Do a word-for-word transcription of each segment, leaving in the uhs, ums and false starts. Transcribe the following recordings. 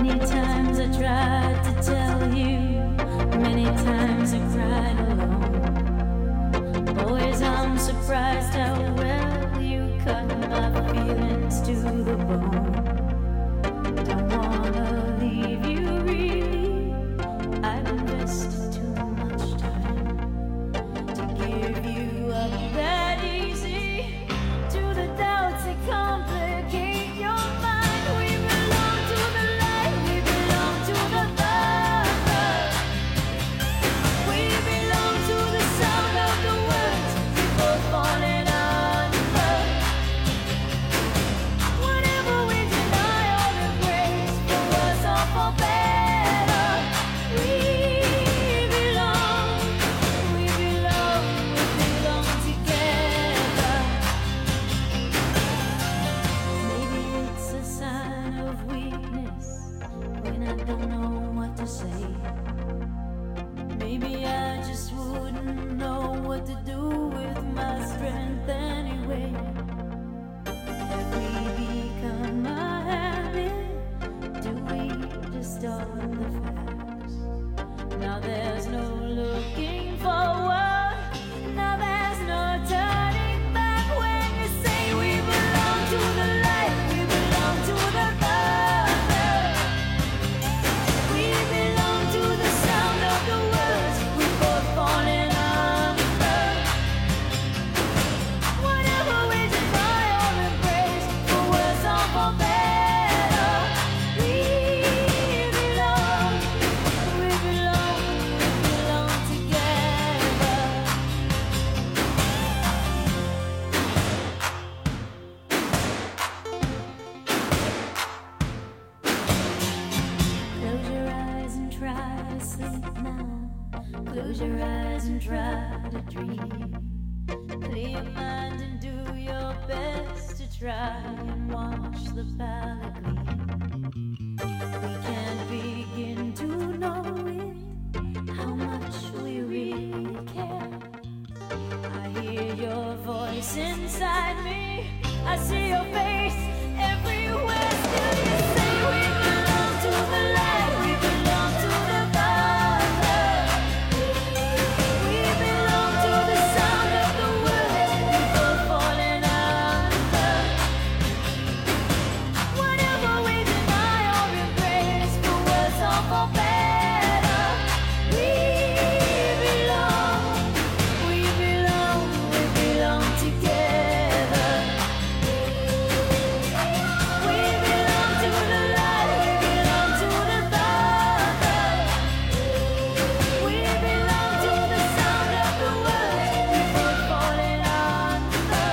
Many times I tried to tell you, many times I cried alone. Always I'm surprised how well you cut my feelings to the bone. Don't wanna leave you really, I've invested too much time to give you up that easy to the doubts that complicate your mind. We belong to the light, we belong to the thunder. We belong to the sound of the words we both falling under. Whatever we deny or embrace, for worse or for better, we belong, we belong, we belong together. Maybe it's a sign of weakness when I don't know what to say. Maybe I just wouldn't know what to do with my strength anyway. Have we become a habit? Do we distort the facts? Now there's no looking forward. Now there's no turning back when you say we belong to the light, we belong to the thunder. We belong to the sound of the words we both falling under. Whatever we deny or embrace, for worse or for better, we belong, we belong, we belong together. Close your eyes and try to sleep now. Close your eyes and try to dream. Clear your mind and do your best to try and watch the palette gleam. We can't begin to know it, how much we really care. I hear your voice inside me, I see your face everywhere. Still you say we belong to the light, we belong to the thunder. We belong to the sound of the words we both falling under. Whatever we deny or embrace, for worse or for better, we belong, we belong, we belong together. We belong to the light, we belong to the thunder. We belong to the sound of the words we both falling under.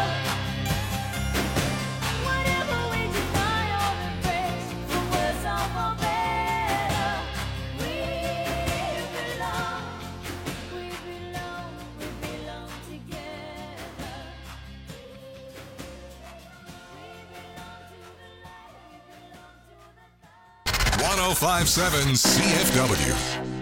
Whatever we deny or embrace, for worse or for better, we belong, we belong, we belong together. one oh five point seven C F W.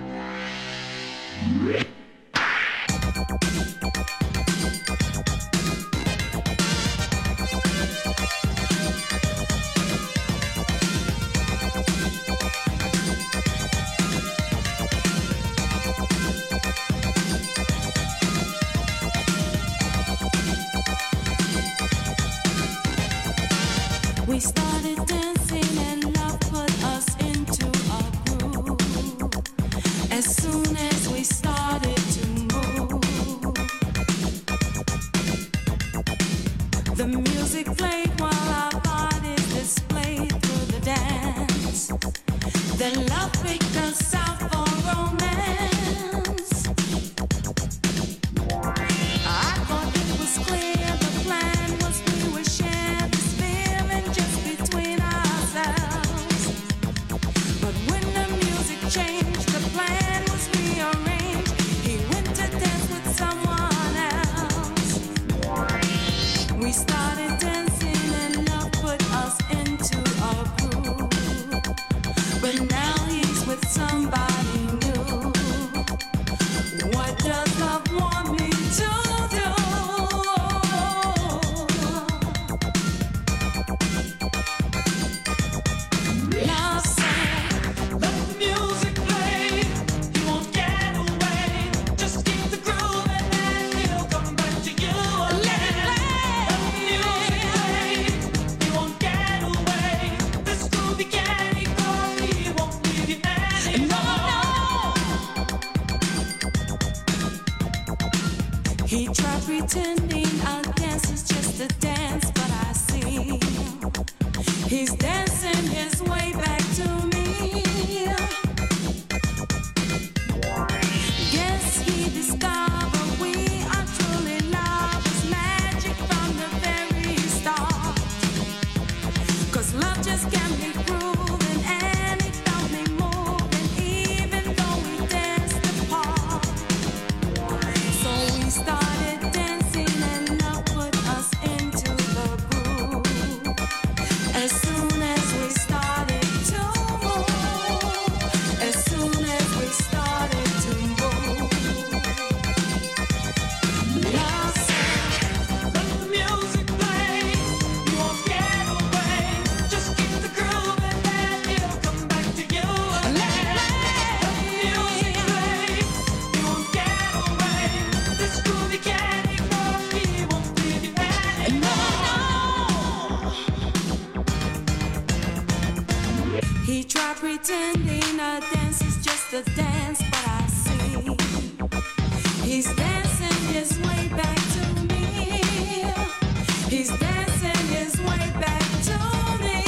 We started dancing and love put us into a groove. As soon as we started to move, the music played while our bodies displayed through the dance. Then love picked us out for romance. I thought it was clear the plan was we would share this feeling just between us. try pretending our dance is just a dance, but I see he's dancing his way back to me. Guess he discovered we are truly lovers, magic from the very start. 'Cause love just can't be proven, and it don't be moving, even though we danced apart. So we started dancing, and love put us into the groove. As soon as we started to move, as soon as we started to move, love said, let the music play. You won't get away. Just keep the groove, and then it'll come back to you again. Let the music play. You won't get away. This groove you can't ignore. We won't leave you anymore. He tried pretending our dance is just a dance, but I see he's dancing his way back to me. He's dancing his way back to me.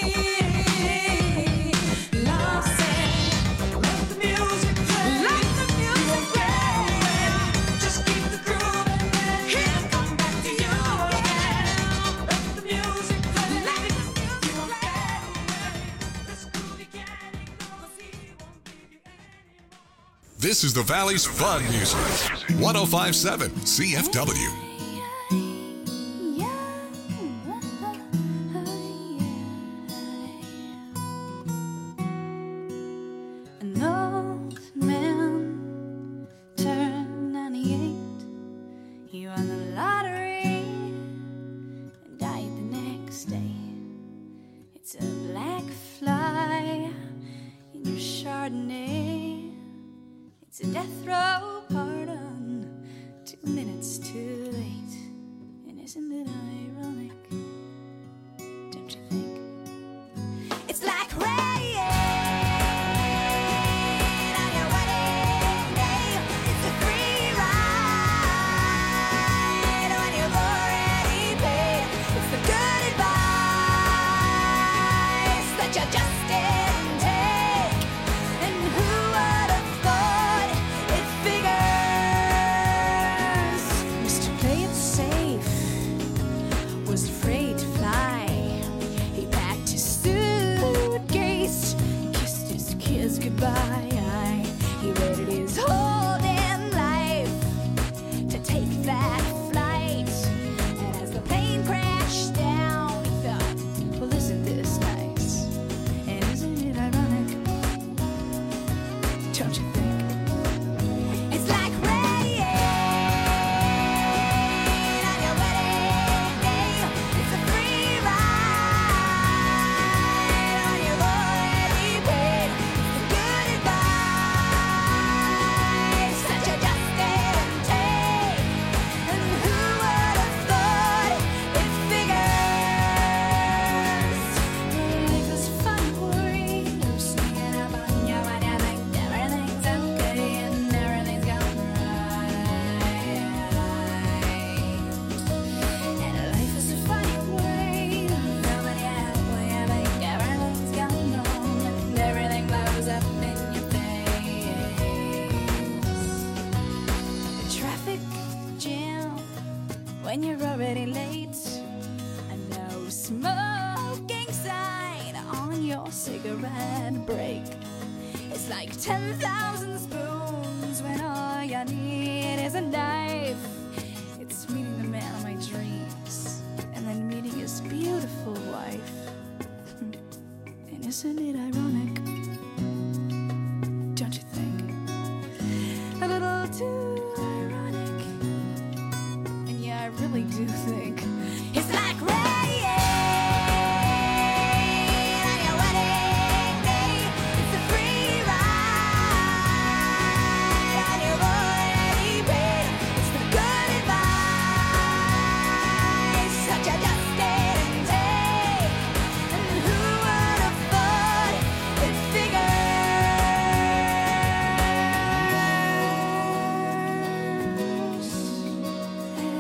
Love said, let the music play. Let the music play. Just keep the groove, and then he'll come back to you again. Let the music play. Let the music play. This groove you can't ignore, 'cause he won't leave you anymore. This is the Valley's fun music. one oh five point seven C F W. An old man turned ninety-eight. He won the lottery and died the next day. It's a black fly in your Chardonnay. It's a death row pardon, two minutes too late. And isn't it ironic? Don't you think? It's like rain on your wedding day. It's a free ride when you've already paid. It's the good advice that you just didn't take. And who would have thought it figures? Mister Play It Safe was afraid to fly. He packed his suitcase, kissed his kids goodbye. He waited his whole damn life to take that flight. And as the plane crashed down, he thought, well, isn't this nice? And isn't it ironic? Don't you think? It's like rain on your wedding day. It's a free ride when you've already paid. It's the good advice that you just didn't take. And who would have thought it figures? Life is fun, worried. You're singing about you and you think everything's okay and everything's going right. And life is a funny way. Nobody halfway, I think everything's going wrong and everything blows up in your face. The traffic jam when you're already late. A no smoking sign on your cigarette break. It's like ten thousand spoons when all you need is a knife. It's meeting the man of my dreams and then meeting his beautiful wife. And isn't it ironic? Don't you think? A little too ironic. And yeah, I really do think it's like rain on your wedding day. It's a free ride when you've already paid. It's the good advice that you just didn't take. And who would have thought it figures?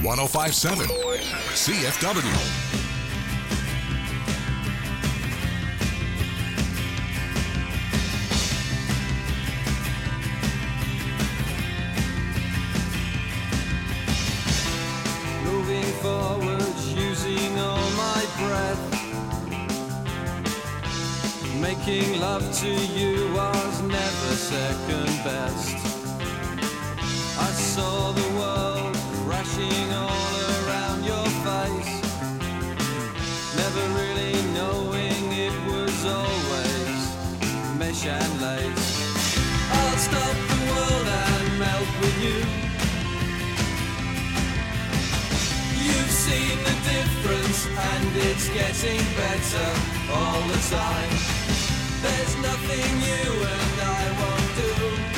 one oh five point seven C F W. Moving forwards, using all my breath. Making love to you was never second best. I saw the world crashing all around your face, never really knowing it was always mesh and lace. I'll stop the world and melt with you. You've seen the difference and it's getting better all the time. There's nothing you and I won't do.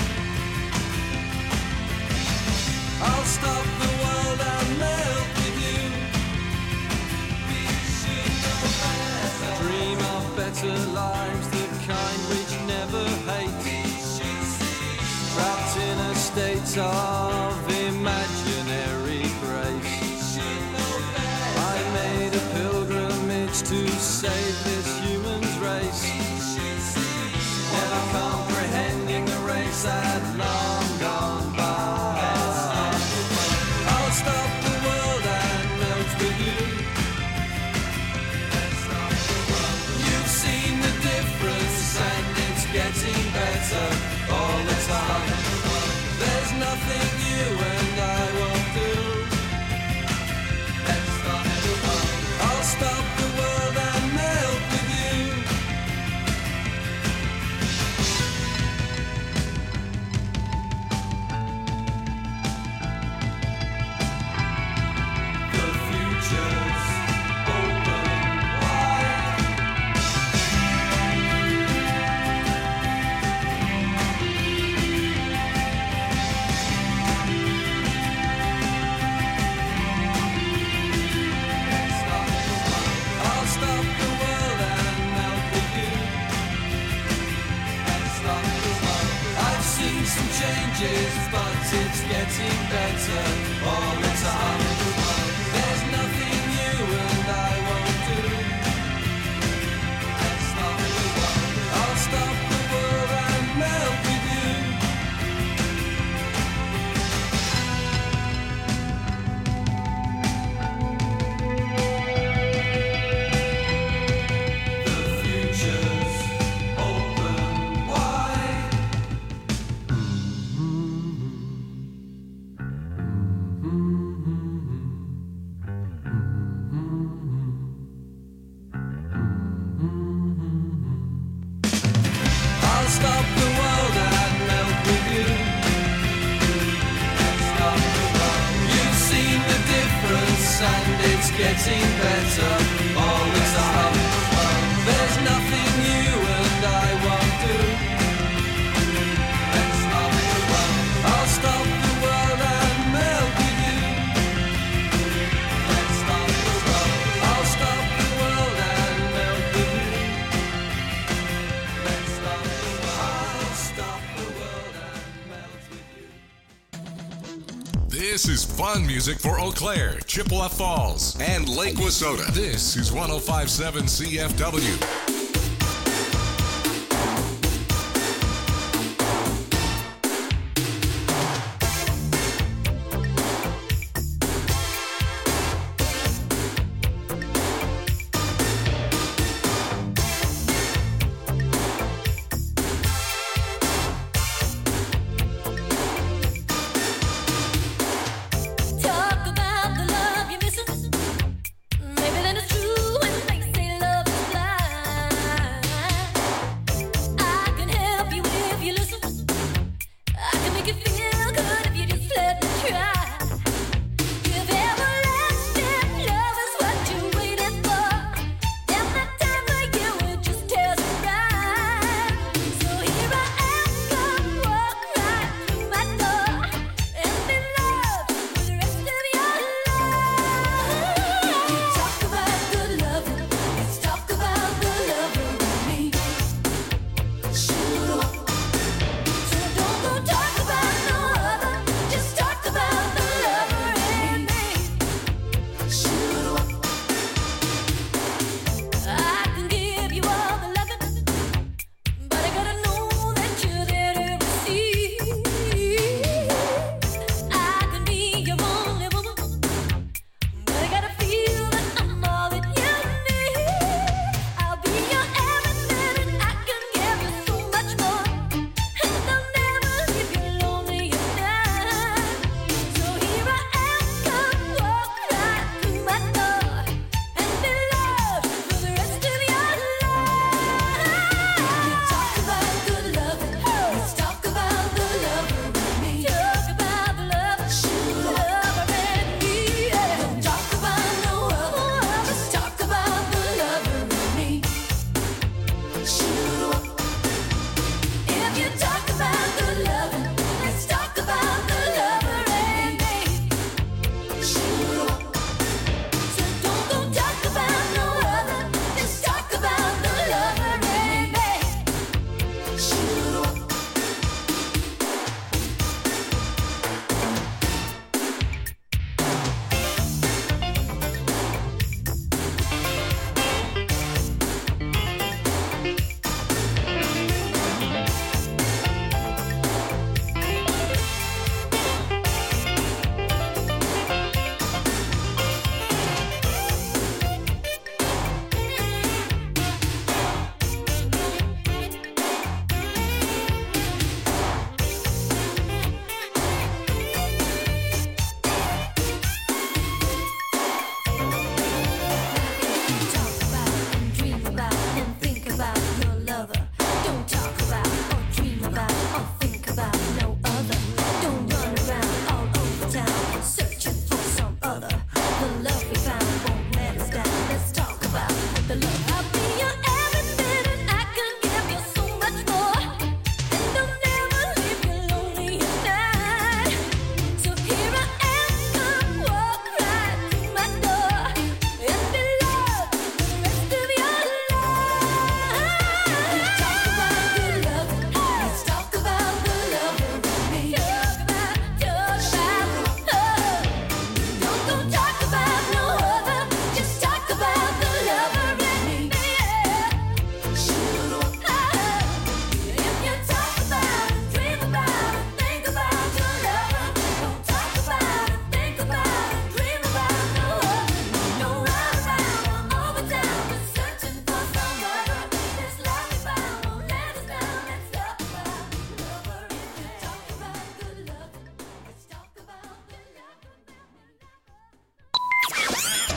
I'll stop the world and melt with you. We should know better. Dream of better lives, the kind which never hate. Trapped in a state of imaginary grace. I made a pilgrimage to save this human's race. Never comprehending the race had long gone by. I'll stop the world and melt with you. You've seen the difference and it's getting better all the time. There's nothing you and I won't do. I'll stop the world and melt with you. The future's open wide. I'll stop the world and melt with you. I've seen some changes, but it's getting better all the time. There's nothing you and I won't do. I'll stop the world and melt with you. The future's open wide. I'll stop the world and melt with you. You've seen the difference and it's getting better all the time. There's nothing you and I won't do. I'll stop the world and melt with you. I'll stop the world and melt with you. I'll stop the world and melt with you. This is fun music for Eau Claire, Chippewa Falls, and Lake Wissota. This is one oh five point seven C F W. Talk about the love you're missing. Maybe then it's true when they say love is blind.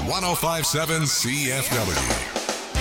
one oh five point seven C F W.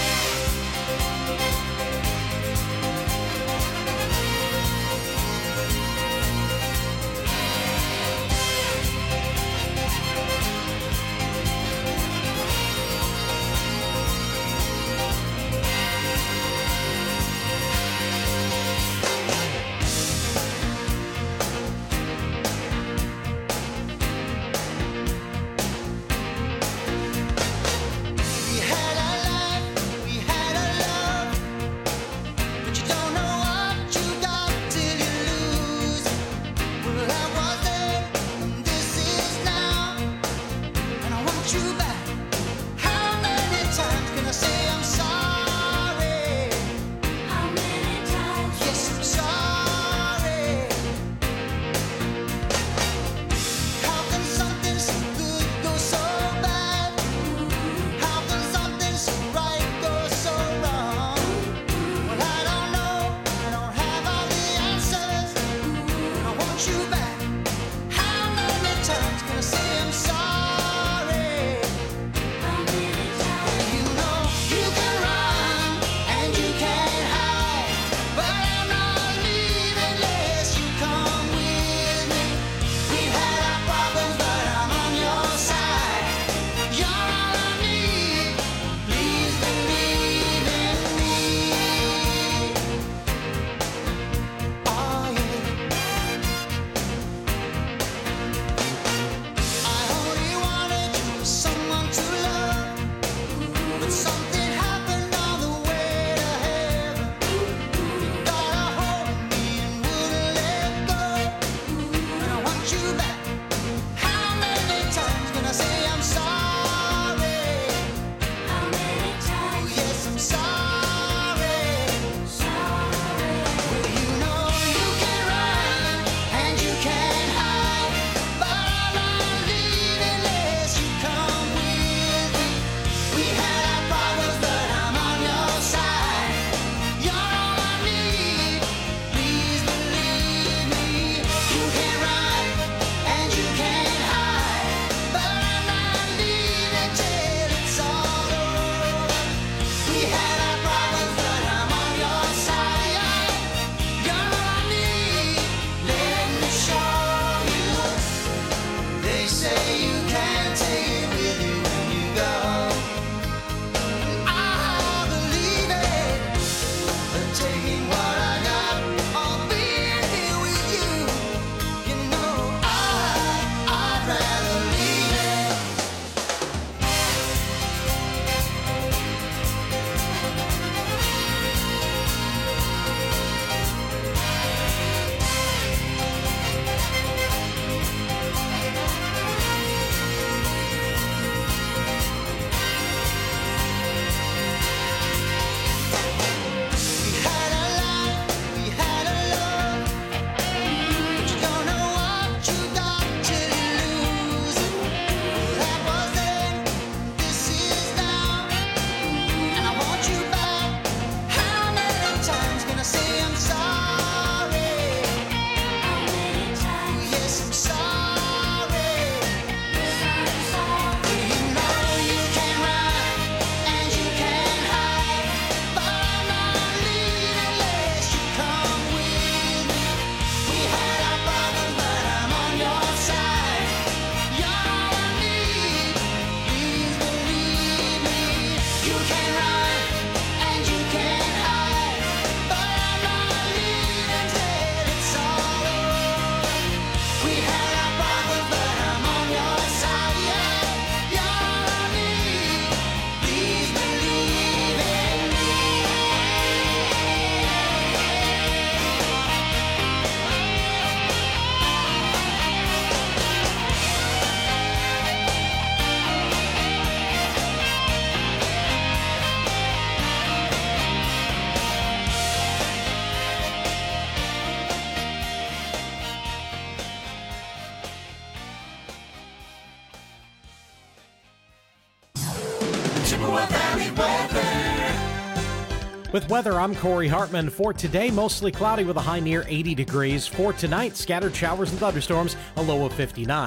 With weather, I'm Corey Hartman. For today, mostly cloudy with a high near eighty degrees. For tonight, scattered showers and thunderstorms, a low of fifty-nine.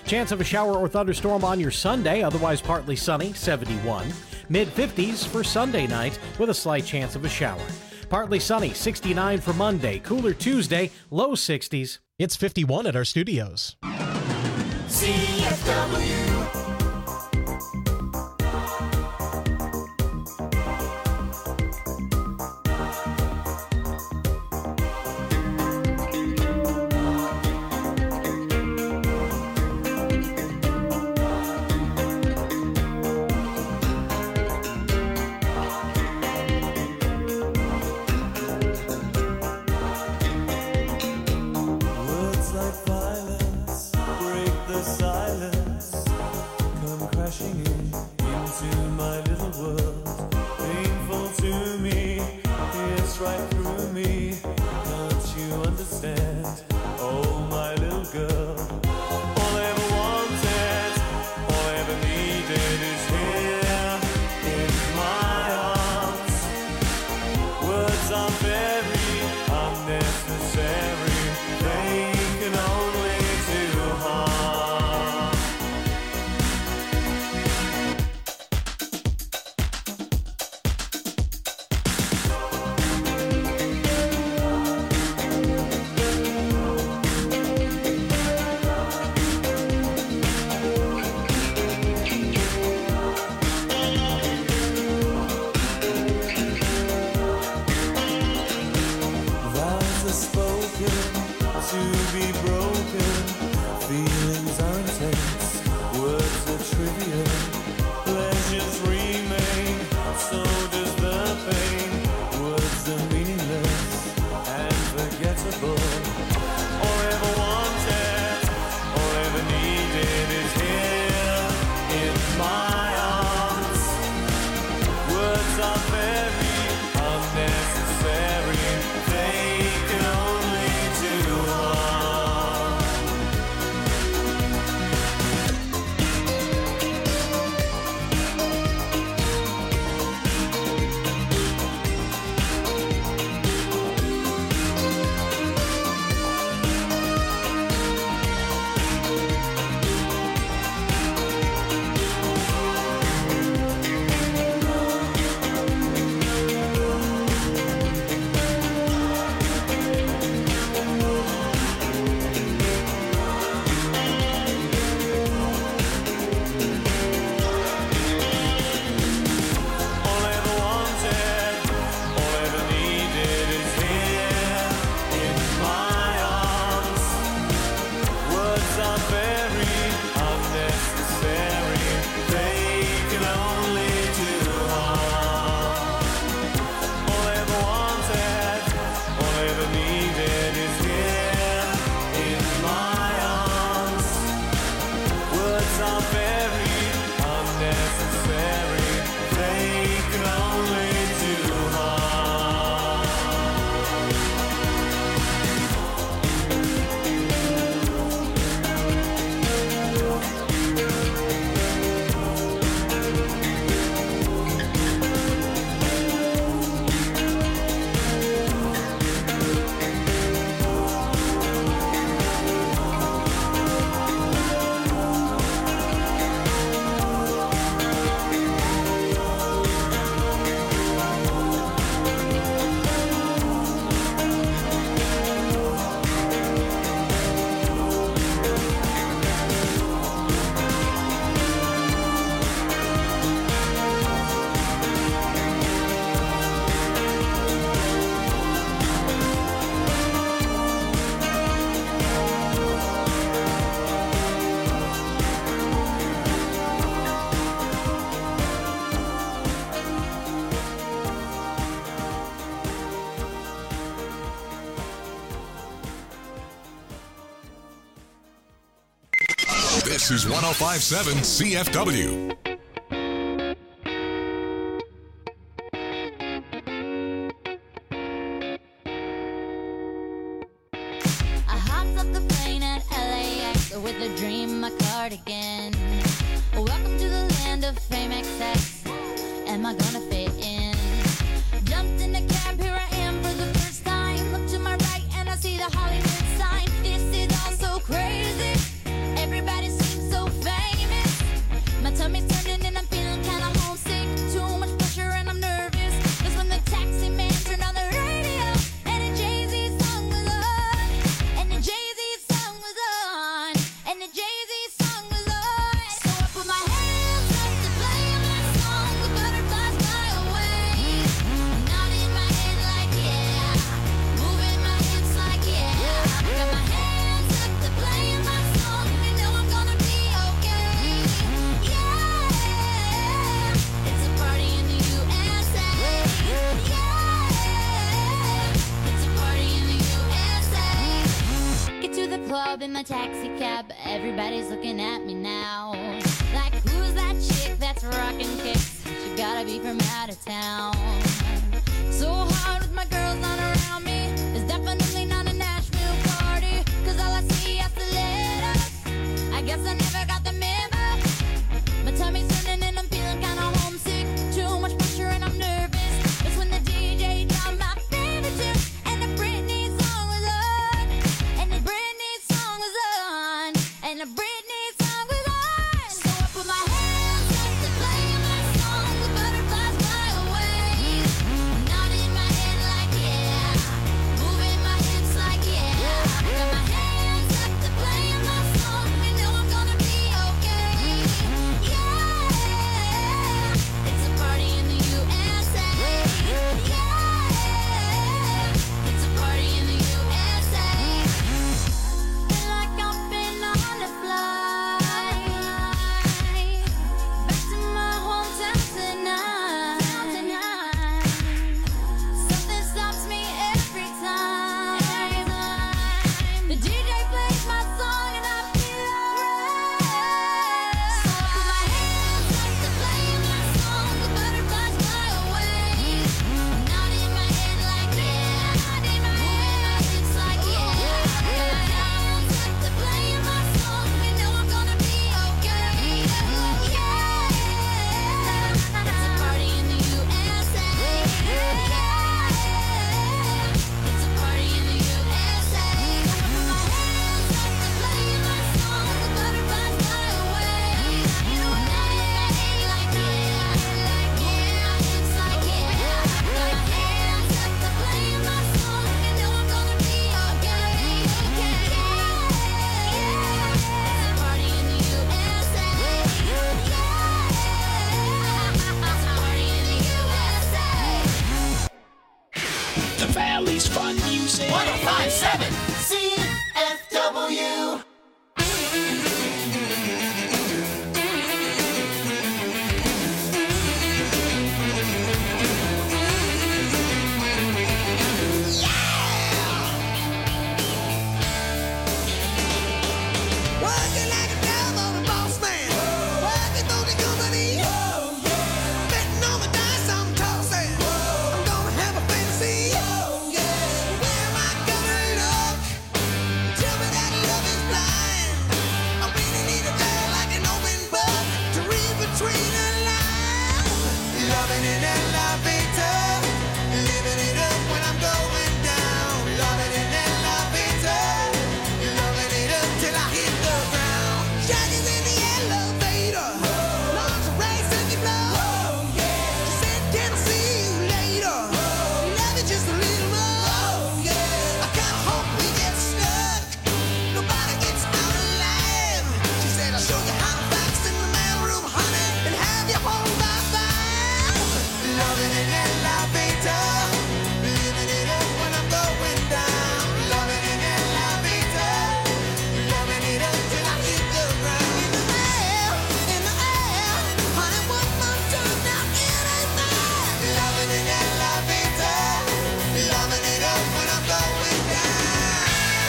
Chance of a shower or thunderstorm on your Sunday, otherwise partly sunny, seventy-one. Mid-fifties for Sunday night with a slight chance of a shower. Partly sunny, sixty-nine for Monday. Cooler Tuesday, low sixties. It's fifty-one at our studios. C F W. This is one oh five point seven C F W. I hopped up the plane at L A X with a dream, my cardigan. Welcome to the land of fame excess. Am I gonna fit in? Jumped in the cab, here I am for the first time. Look to my right and I see the Hollywood sign. This is all so crazy. Everybody seems club in my taxi cab, but everybody's looking at me now. Like, who's that chick that's rocking kicks? She gotta be from out of town. So hard with my girls on around me. It's definitely not a Nashville party, cause all I see is the letters. I guess I never got the memo. My tummy's turning and I'm feeling kinda homesick. Too much pressure and I'm nervous. It's when the D J dropped my favorite tune, and the Britney song was on. And the Britney song was on. And the Britney song was on. So I put my hands up to play my song. The butterflies fly away. Nodding my head like yeah. Moving my hips like yeah. Got my hands up to play my song. You know I'm gonna be okay. Yeah. It's a party in the U S A. Yeah. It's a party in the U S A. Feel like I've been on a flight back to my hometown tonight. Something stops me every time. The D J plays my song and I feel alright. So I put my hands up to play my song. The butterflies fly away. Nodding my head like yeah. Moving my hips like yeah. Got my hands up to play my song. You know I'm gonna be okay. Yeah. It's a party in the U S A. Yeah. It's a party in the U S A. I put my hands up to play my song. The butterflies fly away. You know I'm nodding my head like yeah. Moving my hips like yeah. Got my hands up to play my song. You know I'm gonna be okay. Yeah. It's a party in the U S A. Yeah. It's a party in the U S A. The Valley's fun music. one oh five point seven C F W. Working like a dime on a boss man. Working for the company. Betting on the dice I'm tossing. I'm gonna have a fantasy. Where am I gonna look? Tell me that love is blind. I really need a girl like an open book to read between the lines. Loving it and loving it. Living it up when I'm going down. Loving it and loving it. Loving it up till I hit the ground. Shaggy's in the elevator. Lungs are racing the blow. She said, can I see you later? Love it just a little more. I kinda hope we get stuck. Nobody gets out alive. She said, I'll show you how to box in the mailroom, honey, and have you home by five. Loving it and loving it. Living it up when I'm going down. Loving it and loving it. Loving it up till I hit the ground. In the air, in the air, honey, one more time now, it ain't fair. Loving it and loving it. Loving it up when I'm going down.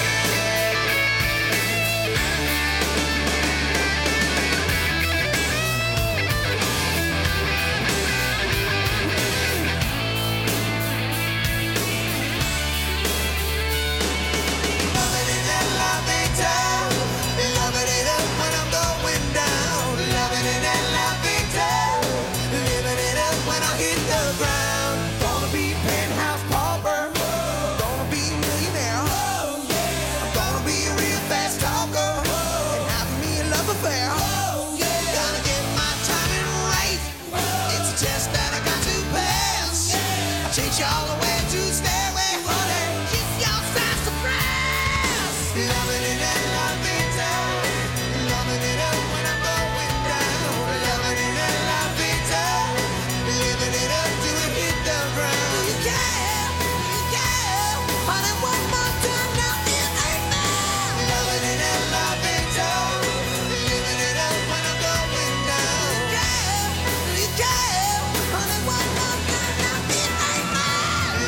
Loving it and loving it. Loving it up when I'm going down. Loving it and loving it. Living it up when I hit the ground. Gonna be penthouse pauper. Gonna be a millionaire. I'm gonna be a real fast talker. And have me a love affair. Gotta get my timing right. It's a test that I got to pass. I'll chase you all the way to the stairway, honey. Kiss your sassafras. Loving it and loving it. Loving it up when I'm going down. Loving it and loving it. Living it up till we hit the ground. You care, you care, honey, one more time now, it ain't fair. Loving it and loving it. Living it up when I'm going down. You care, you care, honey, one more time now, it ain't fair.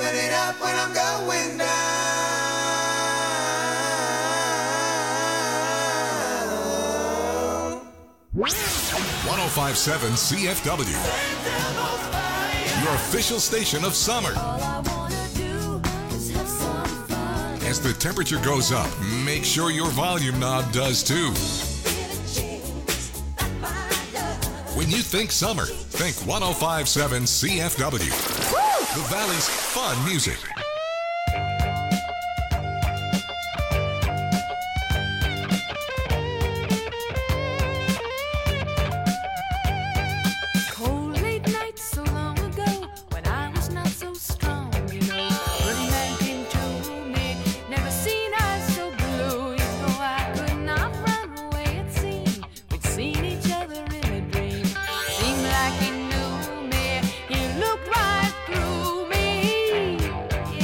living it up when I'm going down. one oh five point seven C F W, your official station of summer. As the temperature goes up, make sure your volume knob does too. When you think summer, think one oh five point seven C F W. The Valley's fun music. Cold late nights so long ago when I was not so strong, you know. Pretty man came to me, never seen eyes so blue. You know I could not run away, it seemed. We'd seen each other in a dream. Seemed like he knew me, he looked right through me.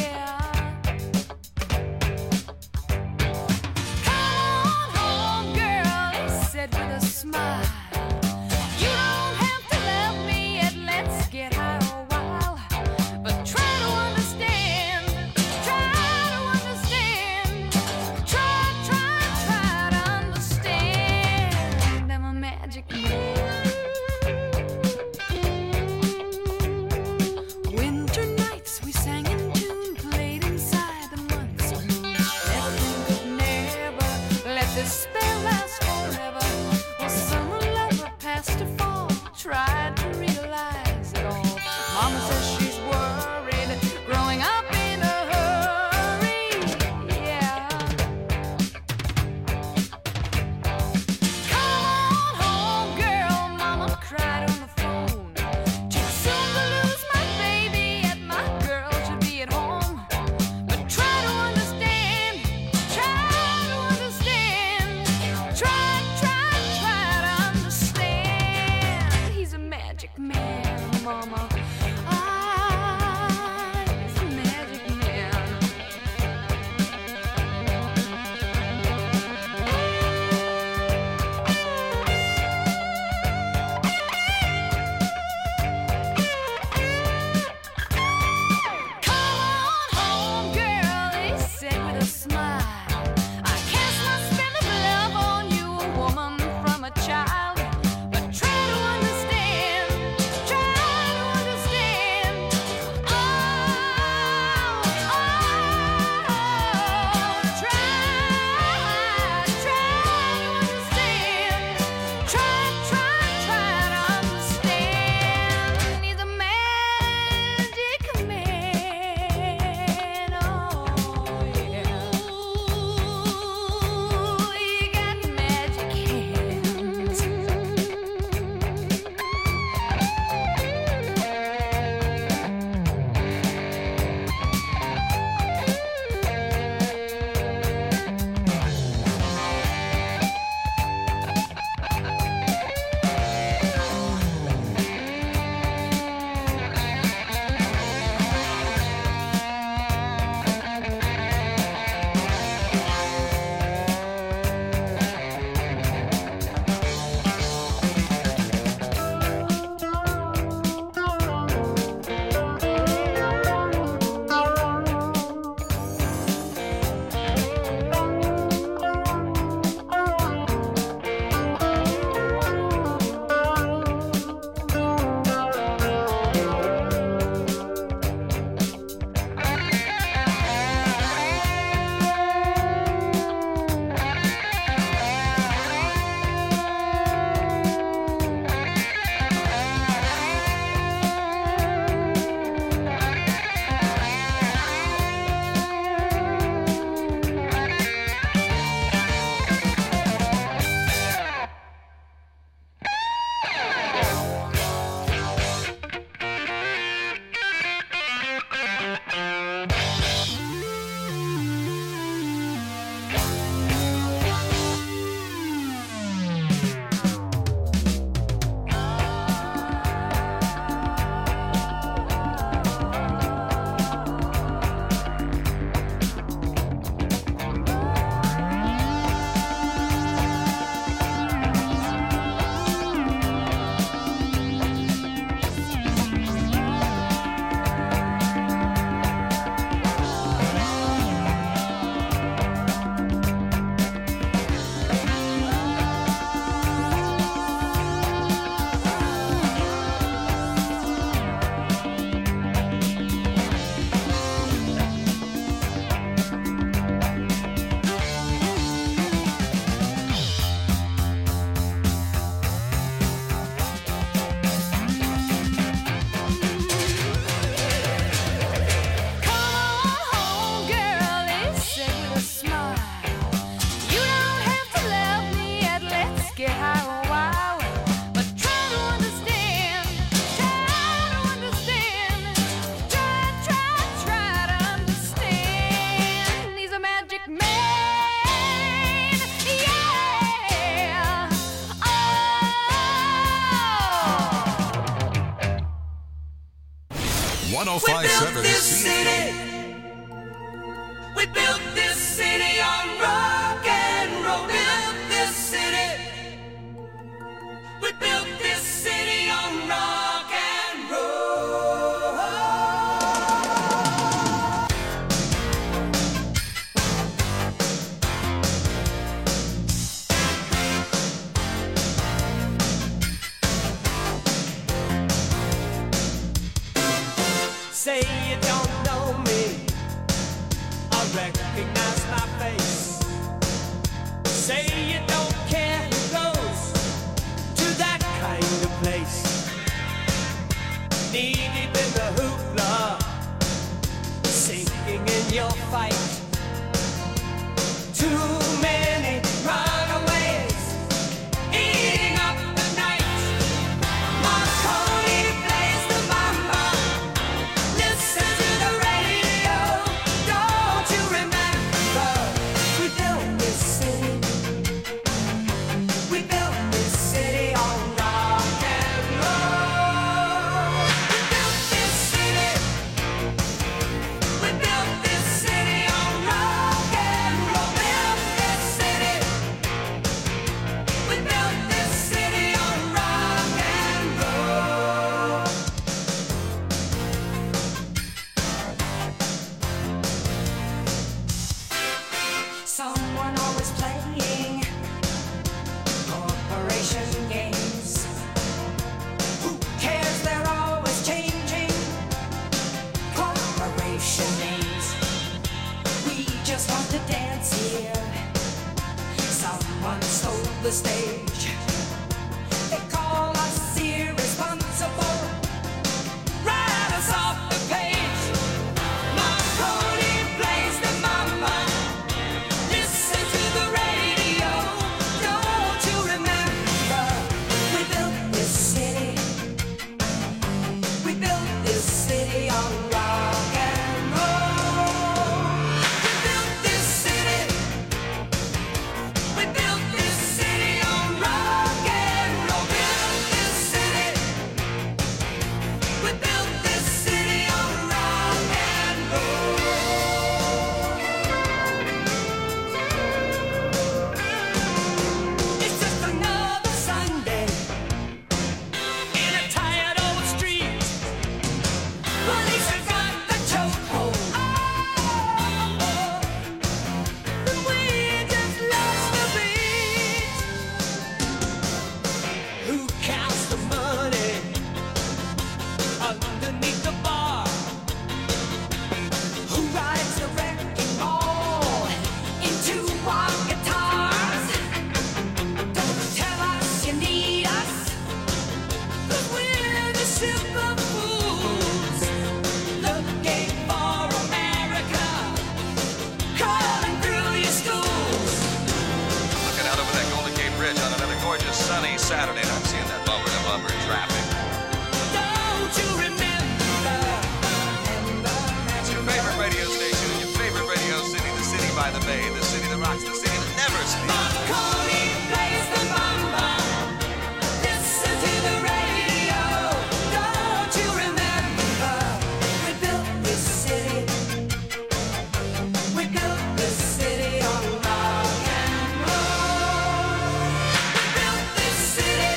one oh five point seven this C F W. city. We built this city on rock and roll. Built this city. We built this city on rock and roll. Say you don't know me, I recognize my face. Say you don't care who goes to that kind of place. Knee deep in the hoopla, sinking in your fight. Too many runaways, eating up the night. Marconi plays the mama. Listen to the radio. Don't you remember? We built this city. We built this city on rock and roll. We built this city. We built this city on rock and roll. Built this city. We built this city on rock and roll. Someone always playing corporation games. Who cares? They're always changing corporation names. We just want to dance here. Someone stole the stage. They call us irresponsible. Write us off the page. Marconi plays the mama. Listen to the radio. Don't you remember? We built this city. We built this city on rock and roll. We built this city. We built this city on rock and roll. Built this city. We built this city on rock and roll. It's just another Sunday in a tired old street. Police have got the chokehold. And we just lost the beat. Who counts the money underneath the bar? Who rides the wrecking ball into our guitars? Don't tell us you need us, 'cause we're the ship of fools looking for America, crawling through your schools. Looking out over that Golden Gate Bridge on another gorgeous sunny Saturday, and I'm seeing that bumper to bumper traffic. Don't you remember? It's your favorite radio station in your favorite radio city, the city by the bay, the city that rocks, the city that never sleeps. Marconi plays the mama. Listen to the radio. Don't you remember? We built this city. We built this city on rock and roll. We built this city.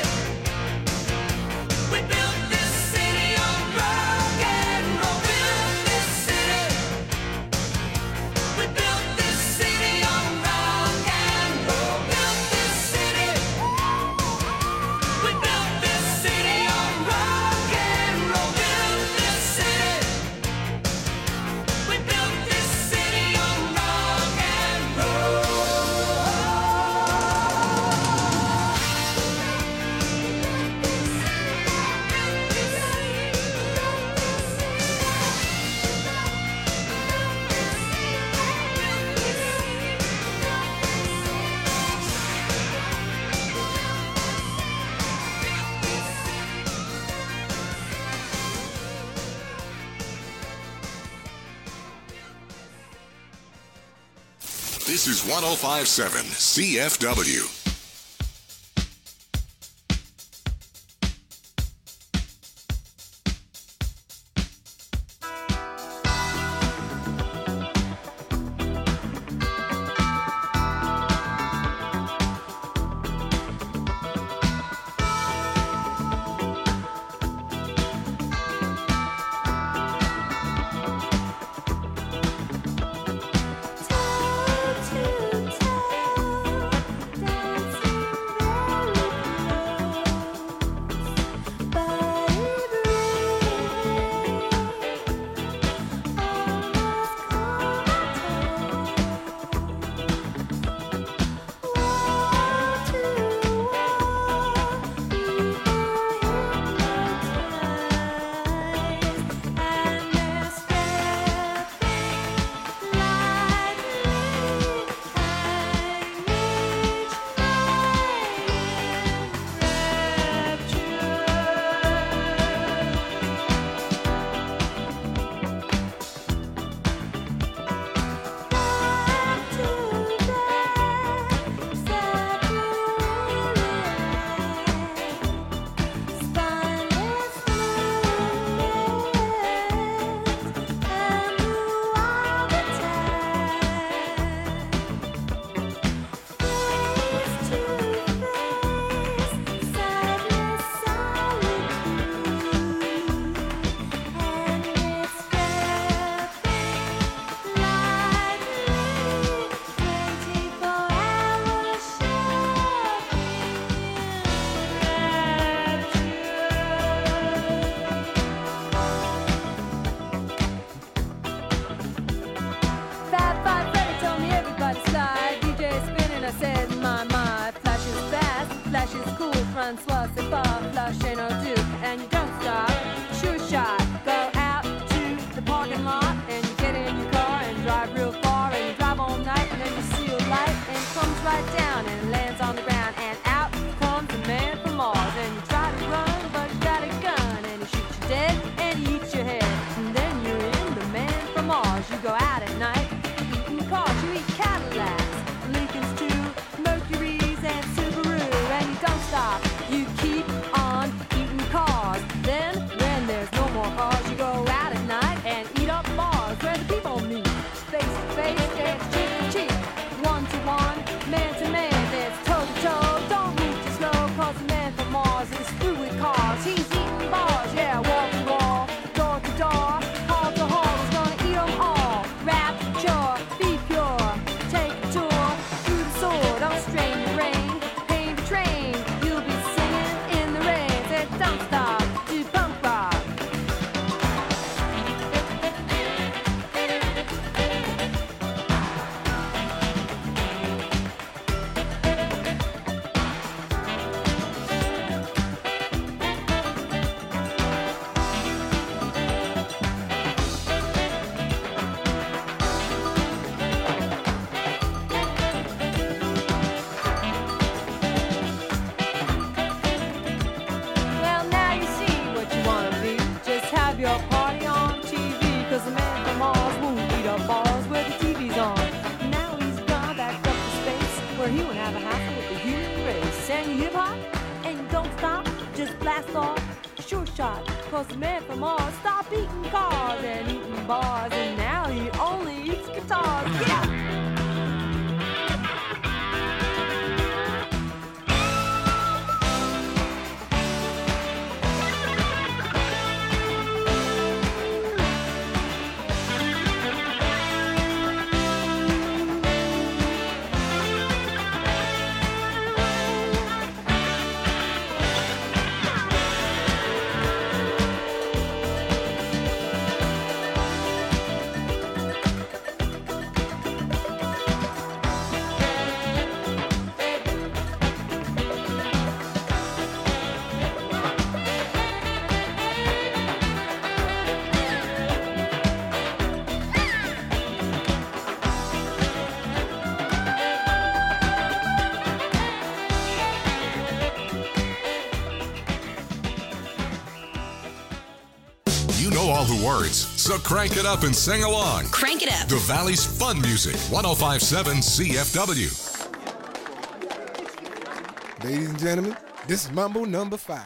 We built this city on rock and roll. Built this city. We built this city on rock and roll. Built this city. We built this city on rock and roll. Built this city. We built this city on rock and roll. This is one oh five point seven C F W. shot. Cause the man from Mars stopped eating cars and eating bars, and now he only eats guitars. Yeah! You know all the words, so crank it up and sing along. Crank it up. The Valley's Fun Music, one oh five point seven C F W. Ladies and gentlemen, this is Mambo number five.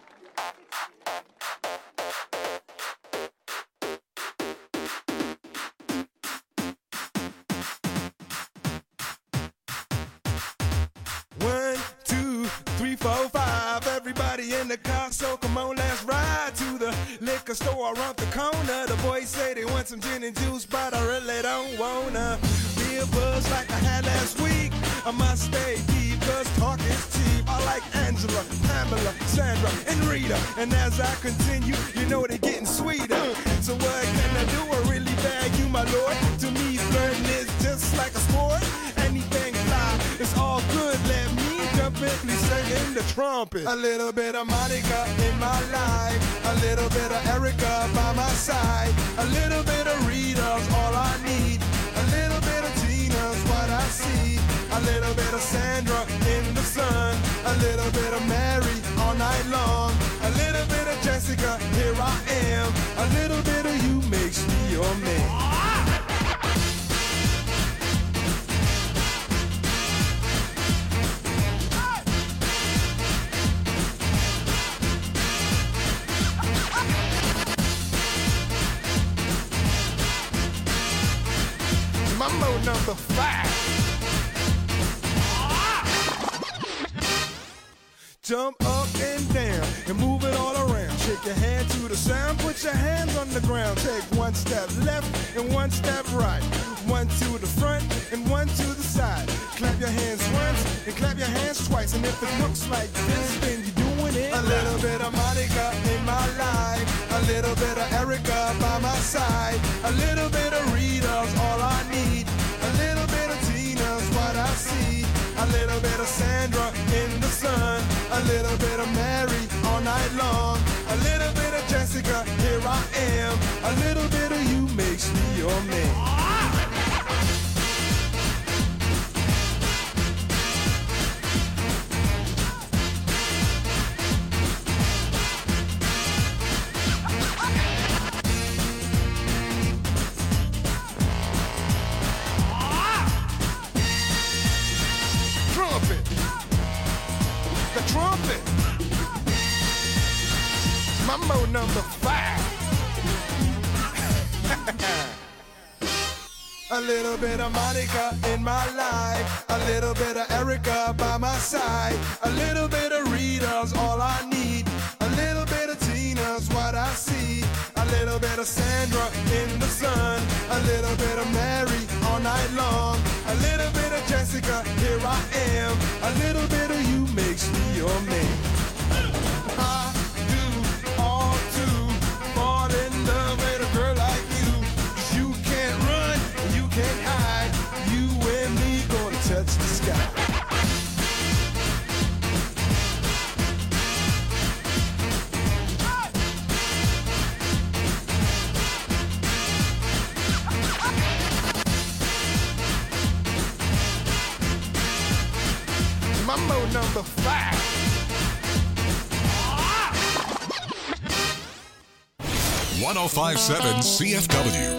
One, two, three, four, five. Everybody in the car, so come on, let's ride to the liquor store around the corner. The boys say they want some gin and juice, but I really don't wanna be a buzz like I had last week. I must stay deep, cause talk is cheap. I like Angela, Pamela, Sandra, and Rita. And as I continue, you know they're getting sweeter. So what can I do? I really bag you, my lord. To me, flirting is just like a sport. Anything fly, it's all good. Let me jump in, please sing in the trumpet. A little bit of Monica in my life. A little bit of Erica by my side. A little bit of Rita's all I need. A little bit of Tina's what I see. A little bit of Sandra in the sun. A little bit of Mary all night long. A little bit of Jessica, here I am. A little bit of you makes me your man. Mambo number five. Jump up and down and move it all around. Shake your hand to the sound, put your hands on the ground. Take one step left and one step right. One to the front and one to the side. Clap your hands once and clap your hands twice. And if it looks like this, then you're doing it. A little bit of Monica in my life. A little bit of Erica by my side. A little bit of Rita's all I need. A little bit of Tina's what I see. A little bit of Sandra in the sun. A little bit of Mary all night long. A little bit of Jessica, here I am. A little bit of you makes me your man. Trumpet. Mambo number five. A little bit of Monica in my life. A little bit of Erica by my side. A little bit of Rita's all I need. A little bit of Tina's what I see. A little bit of Sandra in the sun. A little bit of Mary all night long. A little bit of Jessica, here I am. A little bit of you makes me your man. I do all to fall in love with a girl like you. 'Cause you can't run, you can't hide. You and me gonna touch the sky. Mambo number five. one oh five point seven C F W.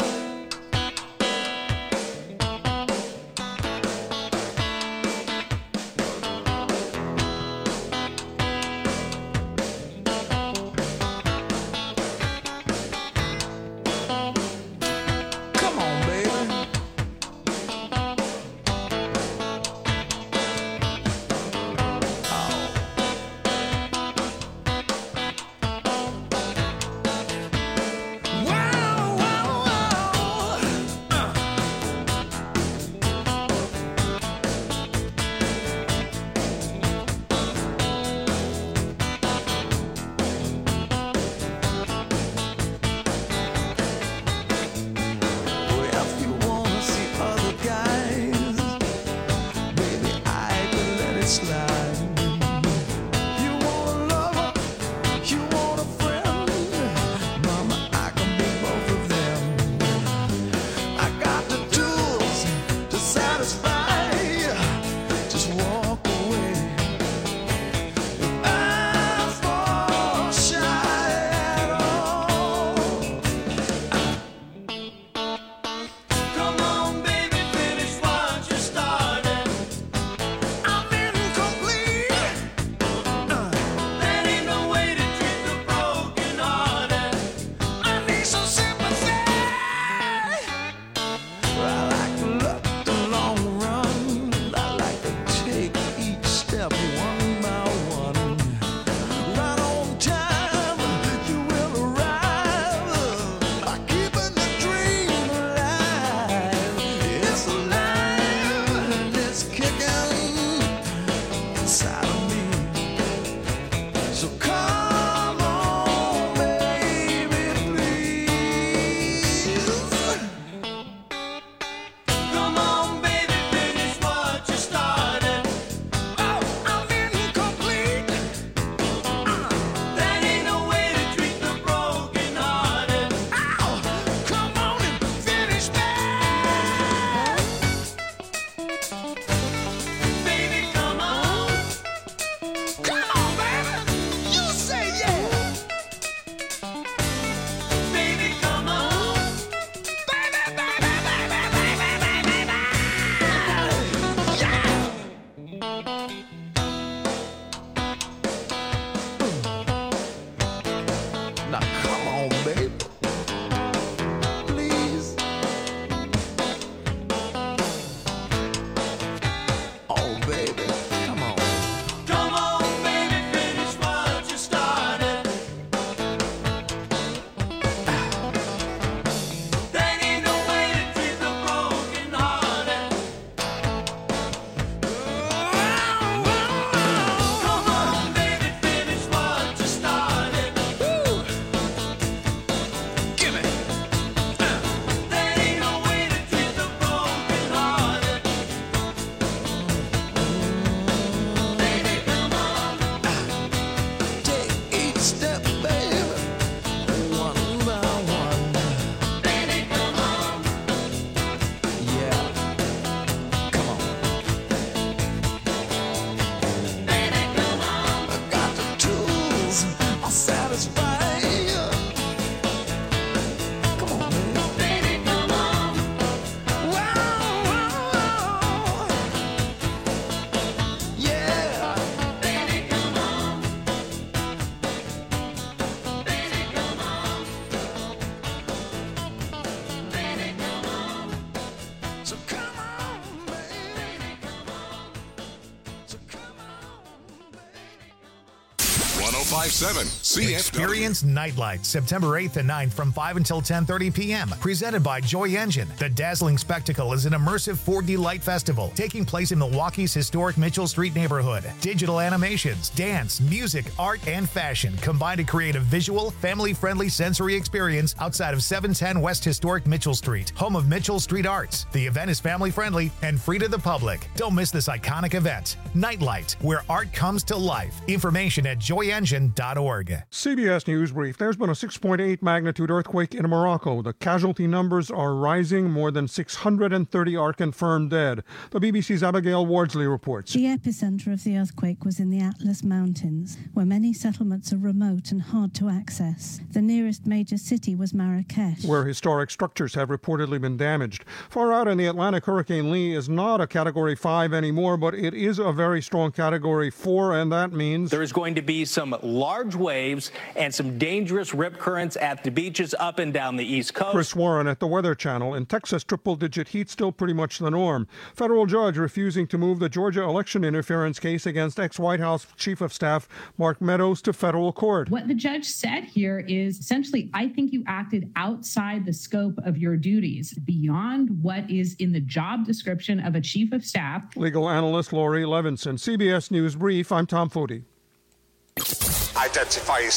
five seven C F W. Experience Nightlight, September eighth and ninth from five until ten thirty p.m. Presented by Joy Engine. The dazzling spectacle is an immersive four D light festival taking place in Milwaukee's historic Mitchell Street neighborhood. Digital animations, dance, music, art, and fashion combine to create a visual, family-friendly sensory experience outside of seven ten West Historic Mitchell Street, home of Mitchell Street Arts. The event is family-friendly and free to the public. Don't miss this iconic event. Nightlight, where art comes to life. Information at joy engine dot org. C B S News Brief. There's been a six point eight magnitude earthquake in Morocco. The casualty numbers are rising. More than six hundred thirty are confirmed dead. The B B C's Abigail Wardsley reports. The epicenter of the earthquake was in the Atlas Mountains, where many settlements are remote and hard to access. The nearest major city was Marrakesh, where historic structures have reportedly been damaged. Far out in the Atlantic, Hurricane Lee is not a Category five anymore, but it is a very strong Category four, and that means there is going to be some large waves and some dangerous rip currents at the beaches up and down the East Coast. Chris Warren at the Weather Channel. In Texas, triple-digit heat still pretty much the norm. Federal judge refusing to move the Georgia election interference case against ex-White House Chief of Staff Mark Meadows to federal court. What the judge said here is essentially, I think you acted outside the scope of your duties, beyond what is in the job description of a chief of staff. Legal analyst Lori Levinson. C B S News Brief, I'm Tom Foti. Identify